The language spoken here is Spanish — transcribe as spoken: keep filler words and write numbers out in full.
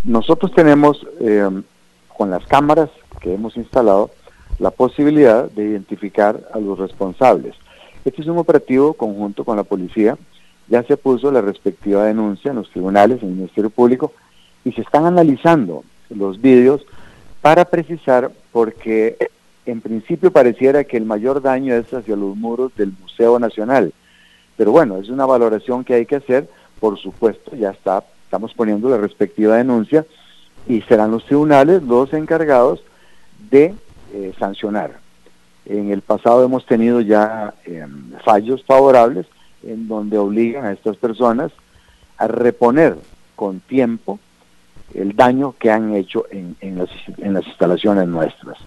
nosotros tenemos, eh, con las cámaras que hemos instalado, la posibilidad de identificar a los responsables. Este es un operativo conjunto con la policía. Ya se puso la respectiva denuncia en los tribunales, en el Ministerio Público, y se están analizando los vídeos para precisar, porque en principio pareciera que el mayor daño es hacia los muros del Museo Nacional. Pero bueno, es una valoración que hay que hacer. Por supuesto, ya está, estamos poniendo la respectiva denuncia y serán los tribunales los encargados de eh, sancionar. En el pasado hemos tenido ya eh, fallos favorables en donde obligan a estas personas a reponer con tiempo el daño que han hecho en, en, las, en las instalaciones nuestras.